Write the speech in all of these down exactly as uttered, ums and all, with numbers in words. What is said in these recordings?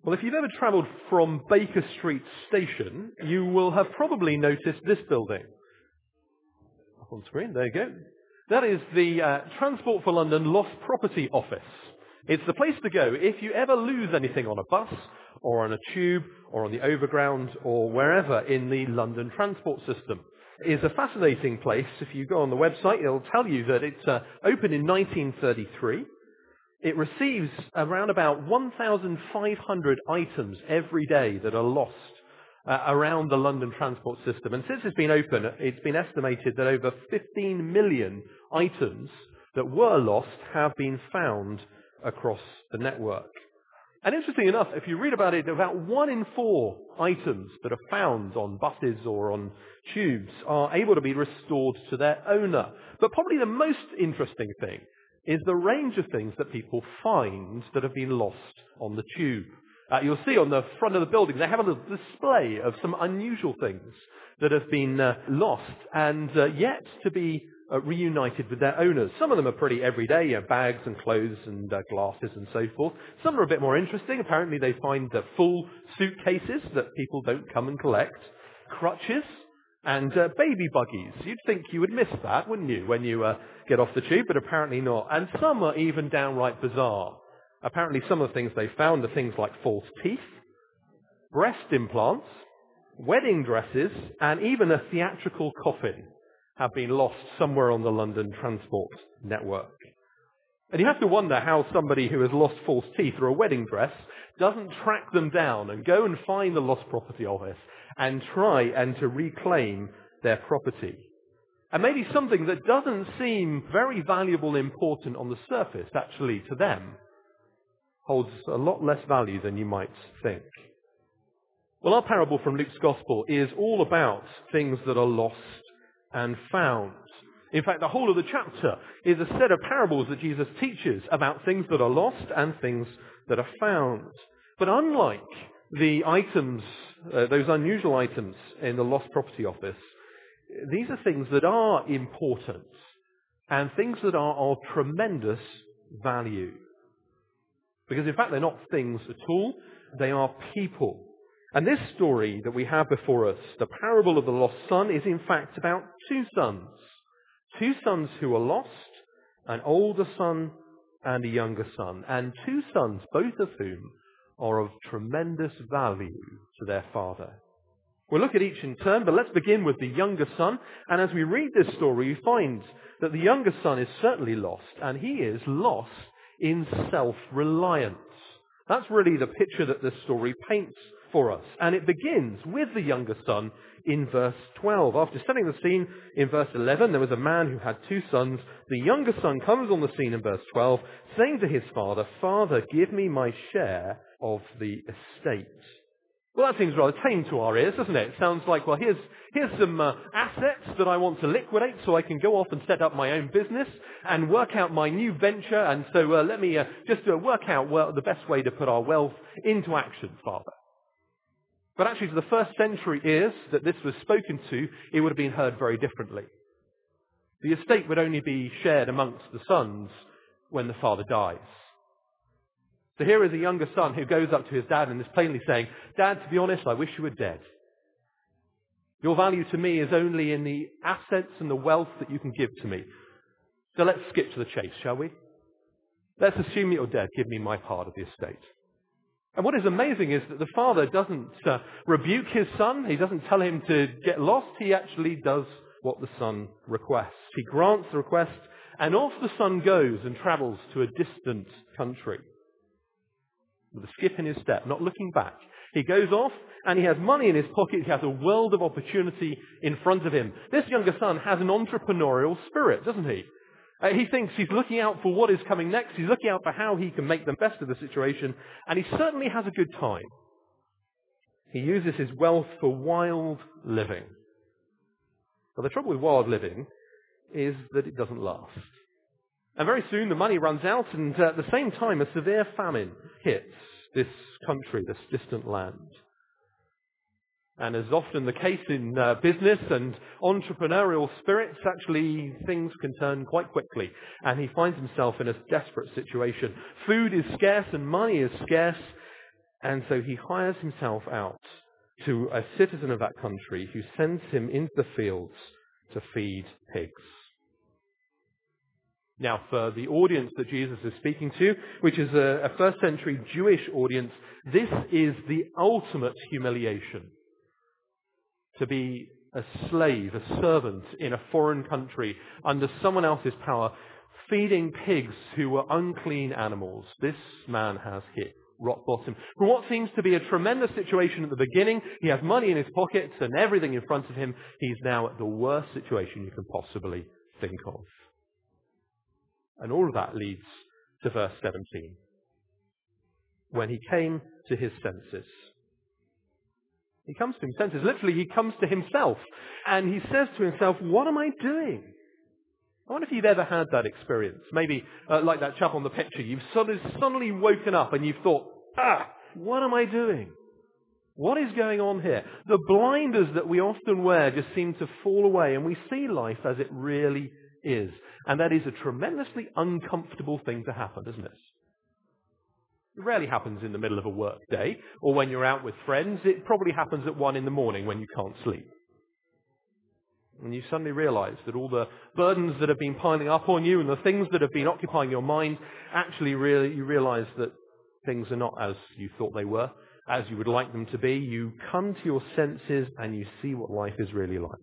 Well, if you've ever travelled from Baker Street Station, you will have probably noticed this building. Up on screen, there you go. That is the uh, Transport for London Lost Property Office. It's the place to go if you ever lose anything on a bus, or on a tube, or on the overground, or wherever in the London transport system. It's a fascinating place. If you go on the website, it'll tell you that it's uh, opened in nineteen thirty-three. It receives around about one thousand five hundred items every day that are lost uh, around the London transport system. And since it's been open, it's been estimated that over fifteen million items that were lost have been found across the network. And interesting enough, if you read about it, about one in four items that are found on buses or on tubes are able to be restored to their owner. But probably the most interesting thing is the range of things that people find that have been lost on the tube. Uh, you'll see on the front of the building, they have a little display of some unusual things that have been uh, lost and uh, yet to be uh, reunited with their owners. Some of them are pretty everyday, you know, bags and clothes and uh, glasses and so forth. Some are a bit more interesting. Apparently they find uh, full suitcases that people don't come and collect, crutches, and uh, baby buggies. You'd think you would miss that, wouldn't you, when you uh, get off the tube, but apparently not. And some are even downright bizarre. Apparently some of the things they found are things like false teeth, breast implants, wedding dresses, and even a theatrical coffin have been lost somewhere on the London transport network. And you have to wonder how somebody who has lost false teeth or a wedding dress doesn't track them down and go and find the lost property office and try and to reclaim their property. And maybe something that doesn't seem very valuable, important on the surface, actually to them, holds a lot less value than you might think. Well, our parable from Luke's Gospel is all about things that are lost and found. In fact, the whole of the chapter is a set of parables that Jesus teaches about things that are lost and things that are found. But unlike the items, uh, those unusual items in the lost property office, these are things that are important and things that are of tremendous value. Because in fact, they're not things at all, they are people. And this story that we have before us, the parable of the lost son, is in fact about two sons. Two sons who are lost, an older son and a younger son. And two sons, both of whom are of tremendous value to their father. We'll look at each in turn, but let's begin with the younger son. And as we read this story, we find that the younger son is certainly lost, and he is lost in self-reliance. That's really the picture that this story paints for us. And it begins with the younger son in verse twelve. After setting the scene in verse eleven, there was a man who had two sons. The younger son comes on the scene in verse twelve, saying to his father, "Father, give me my share of the estate." Well, that seems rather tame to our ears, doesn't it? It sounds like, well, here's here's some uh, assets that I want to liquidate so I can go off and set up my own business and work out my new venture. And so uh, let me uh, just uh, work out well, the best way to put our wealth into action, Father. But actually, to the first century ears that this was spoken to, it would have been heard very differently. The estate would only be shared amongst the sons when the father dies. So here is a younger son who goes up to his dad and is plainly saying, "Dad, to be honest, I wish you were dead. Your value to me is only in the assets and the wealth that you can give to me. So let's skip to the chase, shall we? Let's assume that you're dead. Give me my part of the estate." And what is amazing is that the father doesn't uh, rebuke his son. He doesn't tell him to get lost. He actually does what the son requests. He grants the request, and off the son goes and travels to a distant country. With a skip in his step, not looking back. He goes off, and he has money in his pocket. He has a world of opportunity in front of him. This younger son has an entrepreneurial spirit, doesn't he? Uh, he thinks he's looking out for what is coming next. He's looking out for how he can make the best of the situation. And he certainly has a good time. He uses his wealth for wild living. But the trouble with wild living is that it doesn't last. And very soon the money runs out, and uh, at the same time a severe famine hits this country, this distant land. And as often the case in uh, business and entrepreneurial spirits, actually things can turn quite quickly. And he finds himself in a desperate situation. Food is scarce and money is scarce. And so he hires himself out to a citizen of that country who sends him into the fields to feed pigs. Now, for the audience that Jesus is speaking to, which is a, a first century Jewish audience, this is the ultimate humiliation. To be a slave, a servant in a foreign country under someone else's power, feeding pigs who were unclean animals. This man has hit rock bottom. From what seems to be a tremendous situation at the beginning, he has money in his pockets and everything in front of him. He's now at the worst situation you can possibly think of. And all of that leads to verse seventeen. When he came to his senses. He comes to his senses. Literally, he comes to himself. And he says to himself, what am I doing? I wonder if you've ever had that experience. Maybe uh, like that chap on the picture. You've suddenly, suddenly woken up and you've thought, ah, what am I doing? What is going on here? The blinders that we often wear just seem to fall away and we see life as it really is. And that is a tremendously uncomfortable thing to happen, isn't it? It rarely happens in the middle of a work day or when you're out with friends. It probably happens at one in the morning when you can't sleep. And you suddenly realize that all the burdens that have been piling up on you and the things that have been occupying your mind, actually really you realize that things are not as you thought they were, as you would like them to be. You come to your senses and you see what life is really like.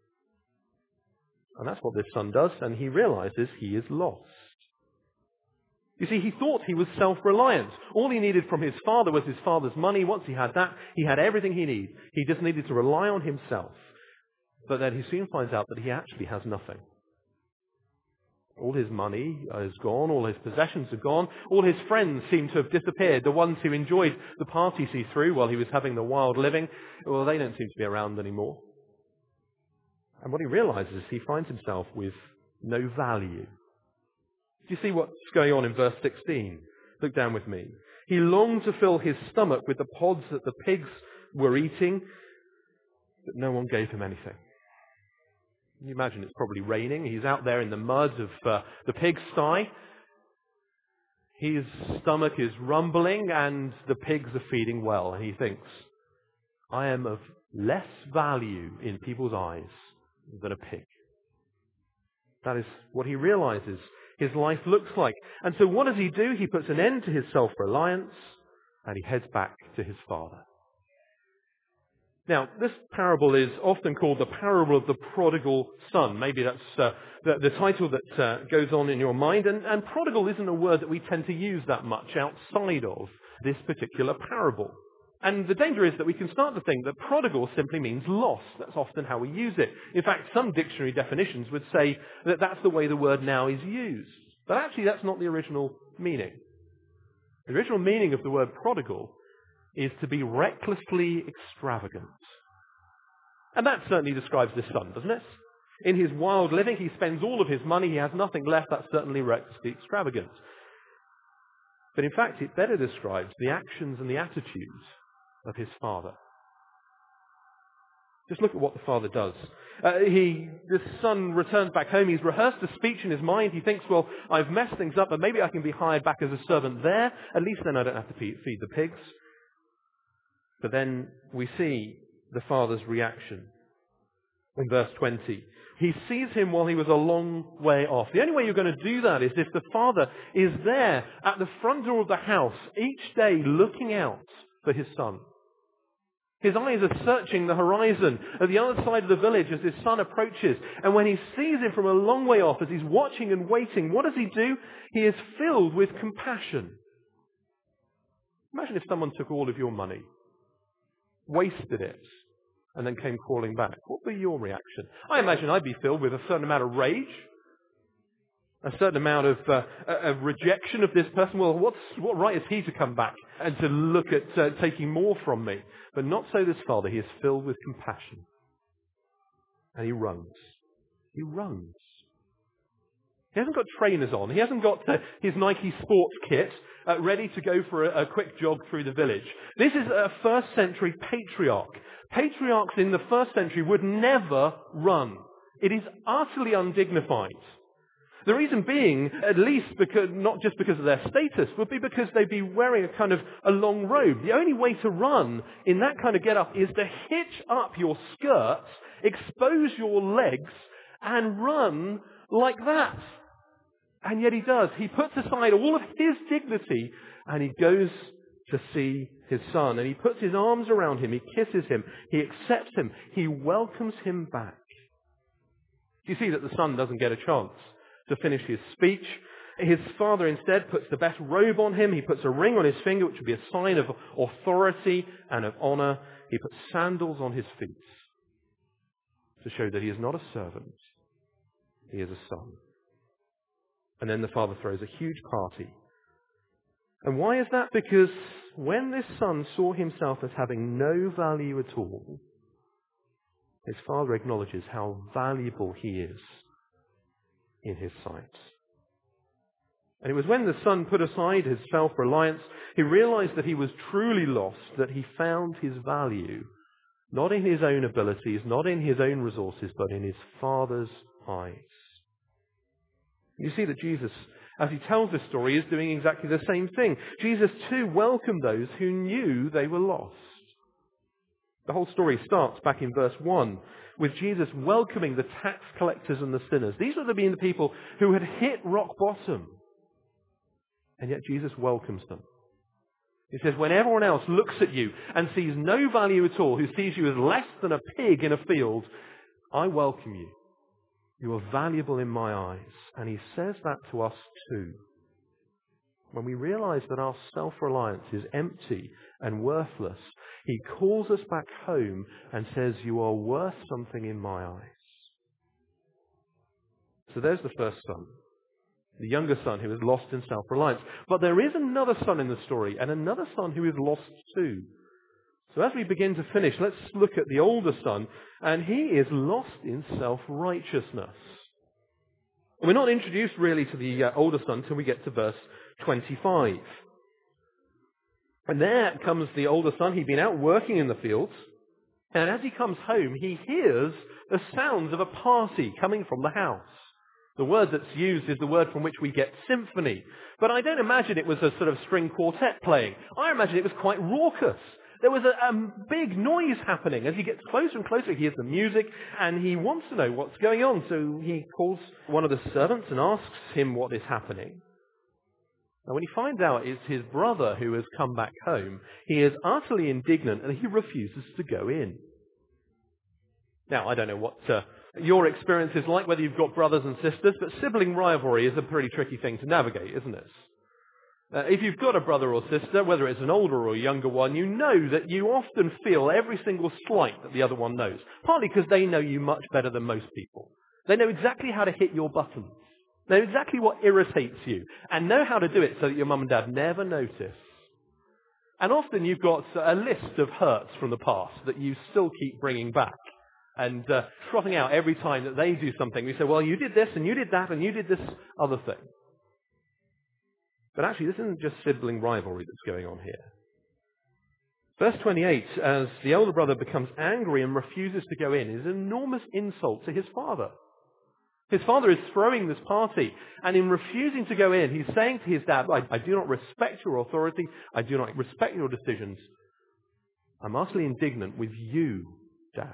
And that's what this son does, and he realizes he is lost. You see, he thought he was self-reliant. All he needed from his father was his father's money. Once he had that, he had everything he needed. He just needed to rely on himself. But then he soon finds out that he actually has nothing. All his money is gone, all his possessions are gone, all his friends seem to have disappeared. The ones who enjoyed the parties he threw while he was having the wild living, well, they don't seem to be around anymore. And what he realizes is he finds himself with no value. Do you see what's going on in verse sixteen? Look down with me. He longed to fill his stomach with the pods that the pigs were eating, but no one gave him anything. Can you imagine it's probably raining. He's out there in the mud of uh, the pigsty. His stomach is rumbling and the pigs are feeding well. And he thinks, I am of less value in people's eyes than a pig. That is what he realizes his life looks like. And so what does he do? He puts an end to his self-reliance and he heads back to his father. Now, this parable is often called the parable of the prodigal son. Maybe that's uh, the, the title that uh, goes on in your mind. And, and prodigal isn't a word that we tend to use that much outside of this particular parable. And the danger is that we can start to think that prodigal simply means lost. That's often how we use it. In fact, some dictionary definitions would say that that's the way the word now is used. But actually, that's not the original meaning. The original meaning of the word prodigal is to be recklessly extravagant. And that certainly describes this son, doesn't it? In his wild living, he spends all of his money, he has nothing left. That's certainly recklessly extravagant. But in fact, it better describes the actions and the attitudes of his father. Just look at what the father does. Uh, he, the son returns back home. He's rehearsed a speech in his mind. He thinks, well, I've messed things up, but maybe I can be hired back as a servant there. At least then I don't have to feed, feed the pigs. But then we see the father's reaction in verse twenty. He sees him while he was a long way off. The only way you're going to do that is if the father is there at the front door of the house each day looking out for his son. His eyes are searching the horizon at the other side of the village as his son approaches. And when he sees him from a long way off, as he's watching and waiting, what does he do? He is filled with compassion. Imagine if someone took all of your money, wasted it, and then came crawling back. What would be your reaction? I imagine I'd be filled with a certain amount of rage, a certain amount of, uh, of rejection of this person. Well, what's, what right is he to come back and to look at uh, taking more from me? But not so this father. He is filled with compassion. And he runs. He runs. He hasn't got trainers on. He hasn't got uh, his Nike sports kit uh, ready to go for a, a quick jog through the village. This is a first century patriarch. Patriarchs in the first century would never run. It is utterly undignified. The reason being, at least because, not just because of their status, would be because they'd be wearing a kind of a long robe. The only way to run in that kind of get-up is to hitch up your skirts, expose your legs, and run like that. And yet he does. He puts aside all of his dignity and he goes to see his son. And he puts his arms around him. He kisses him. He accepts him. He welcomes him back. You see that the son doesn't get a chance to finish his speech. His father instead puts the best robe on him. He puts a ring on his finger, which would be a sign of authority and of honor. He puts sandals on his feet to show that he is not a servant. He is a son. And then the father throws a huge party. And why is that? Because when this son saw himself as having no value at all, his father acknowledges how valuable he is in his sight. And it was when the son put aside his self-reliance, he realized that he was truly lost, that he found his value, not in his own abilities, not in his own resources, but in his father's eyes. You see that Jesus, as he tells this story, is doing exactly the same thing. Jesus too welcomed those who knew they were lost. The whole story starts back in verse one with Jesus welcoming the tax collectors and the sinners. These would have been the people who had hit rock bottom. And yet Jesus welcomes them. He says, when everyone else looks at you and sees no value at all, who sees you as less than a pig in a field, I welcome you. You are valuable in my eyes. And he says that to us too. When we realize that our self-reliance is empty and worthless, he calls us back home and says, you are worth something in my eyes. So there's the first son, the younger son who is lost in self-reliance. But there is another son in the story, and another son who is lost too. So as we begin to finish, let's look at the older son, and he is lost in self-righteousness. We're not introduced really to the uh, older son until we get to verse twenty-five. And there comes the older son. He'd been out working in the fields, and as he comes home, he hears the sounds of a party coming from the house. The word that's used is the word from which we get symphony. But I don't imagine it was a sort of string quartet playing. I imagine it was quite raucous. There was a um, big noise happening. As he gets closer and closer, he hears the music, and he wants to know what's going on. So he calls one of the servants and asks him what is happening. Now, when he finds out it's his brother who has come back home, he is utterly indignant, and he refuses to go in. Now, I don't know what uh, your experience is like, whether you've got brothers and sisters, but sibling rivalry is a pretty tricky thing to navigate, isn't it? Uh, if you've got a brother or sister, whether it's an older or a younger one, you know that you often feel every single slight that the other one knows. Partly because they know you much better than most people. They know exactly how to hit your buttons. They know exactly what irritates you. And know how to do it so that your mum and dad never notice. And often you've got a list of hurts from the past that you still keep bringing back. And uh, trotting out every time that they do something. We say, well, you did this and you did that and you did this other thing. But actually, this isn't just sibling rivalry that's going on here. Verse twenty-eight, as the older brother becomes angry and refuses to go in, is an enormous insult to his father. His father is throwing this party, and in refusing to go in, he's saying to his dad, I, I do not respect your authority, I do not respect your decisions. I'm utterly indignant with you, Dad.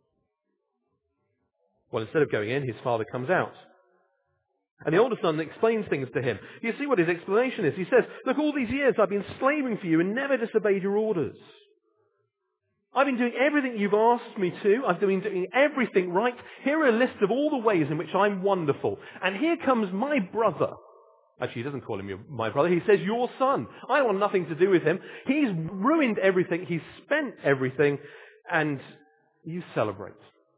Well, instead of going in, his father comes out. And the older son explains things to him. You see what his explanation is. He says, look, all these years I've been slaving for you and never disobeyed your orders. I've been doing everything you've asked me to. I've been doing everything right. Here are a list of all the ways in which I'm wonderful. And here comes my brother. Actually, he doesn't call him your, my brother. He says, your son. I want nothing to do with him. He's ruined everything. He's spent everything. And you celebrate.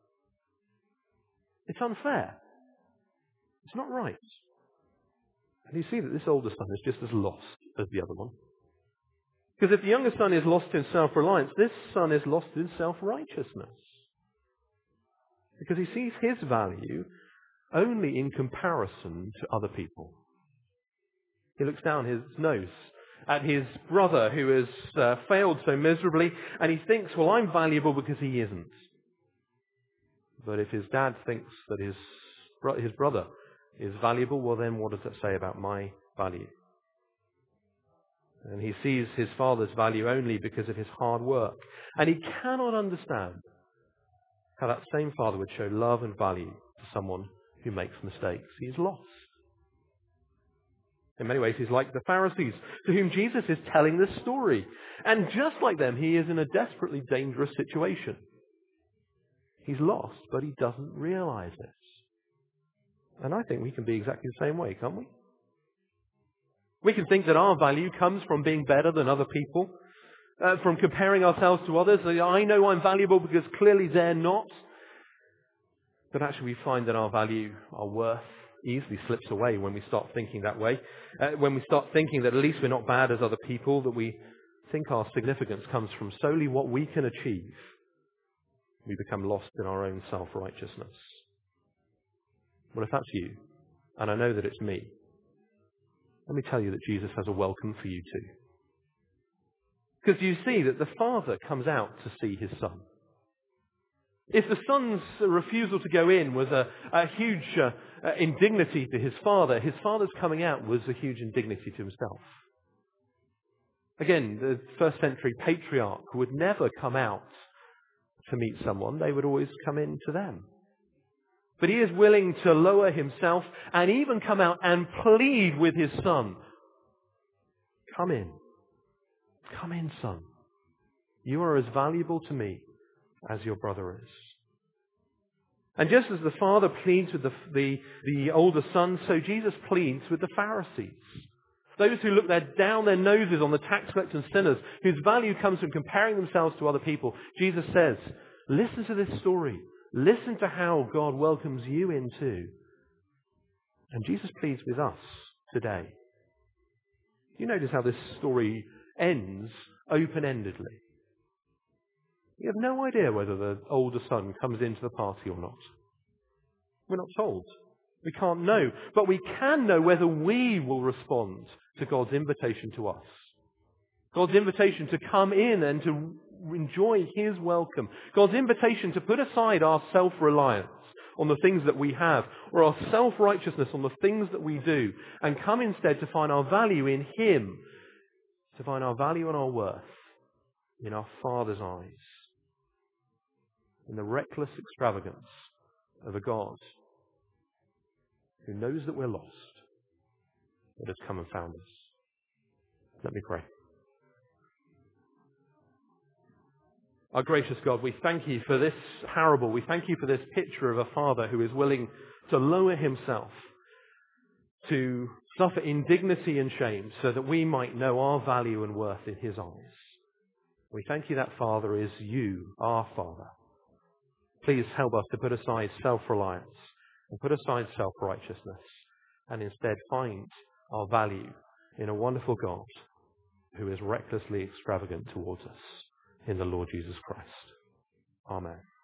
It's unfair. It's not right. And you see that this older son is just as lost as the other one. Because if the younger son is lost in self-reliance, this son is lost in self-righteousness. Because he sees his value only in comparison to other people. He looks down his nose at his brother who has uh, failed so miserably, and he thinks, well, I'm valuable because he isn't. But if his dad thinks that his, his brother is valuable, well then what does that say about my value? And he sees his father's value only because of his hard work. And he cannot understand how that same father would show love and value to someone who makes mistakes. He's lost. In many ways, he's like the Pharisees, to whom Jesus is telling this story. And just like them, he is in a desperately dangerous situation. He's lost, but he doesn't realize it. And I think we can be exactly the same way, can't we? We can think that our value comes from being better than other people, uh, from comparing ourselves to others. I know I'm valuable because clearly they're not. But actually we find that our value, our worth, easily slips away when we start thinking that way. Uh, when we start thinking that at least we're not bad as other people, that we think our significance comes from solely what we can achieve, we become lost in our own self-righteousness. Well, if that's you, and I know that it's me, let me tell you that Jesus has a welcome for you too. Because you see that the Father comes out to see his Son. If the Son's refusal to go in was a, a huge uh, uh, indignity to his Father, his Father's coming out was a huge indignity to himself. Again, the first century patriarch would never come out to meet someone. They would always come in to them. But he is willing to lower himself and even come out and plead with his Son. Come in. Come in, Son. You are as valuable to me as your brother is. And just as the Father pleads with the, the, the older son, so Jesus pleads with the Pharisees. Those who look their, down their noses on the tax collectors and sinners, whose value comes from comparing themselves to other people. Jesus says, listen to this story. Listen to how God welcomes you in too. And Jesus pleads with us today. You notice how this story ends open-endedly. We have no idea whether the older son comes into the party or not. We're not told. We can't know. But we can know whether we will respond to God's invitation to us. God's invitation to come in and to enjoy his welcome. God's invitation to put aside our self-reliance on the things that we have, or our self-righteousness on the things that we do, and come instead to find our value in him, to find our value and our worth in our Father's eyes, in the reckless extravagance of a God who knows that we're lost, but has come and found us. Let me pray. Our gracious God, we thank you for this parable. We thank you for this picture of a father who is willing to lower himself, to suffer indignity and shame so that we might know our value and worth in his eyes. We thank you that Father is you, our Father. Please help us to put aside self-reliance and put aside self-righteousness and instead find our value in a wonderful God who is recklessly extravagant towards us in the Lord Jesus Christ. Amen.